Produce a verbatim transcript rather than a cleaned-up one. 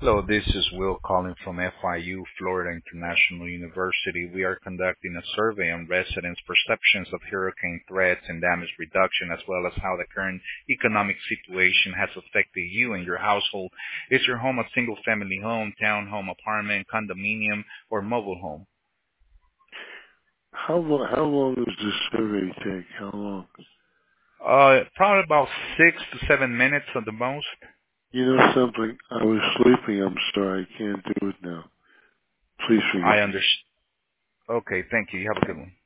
Hello, this is Will calling from F I U, Florida International University. We are conducting a survey on residents' perceptions of hurricane threats and damage reduction, as well as how the current economic situation has affected you and your household. Is your home a single-family home, townhome, apartment, condominium, or mobile home? How long, how long does this survey take? How long? Uh, probably about six to seven minutes at the most. You know something? I was sleeping. I'm sorry. I can't do it now. Please I forgive me. understand. Okay, thank you. You have a good one.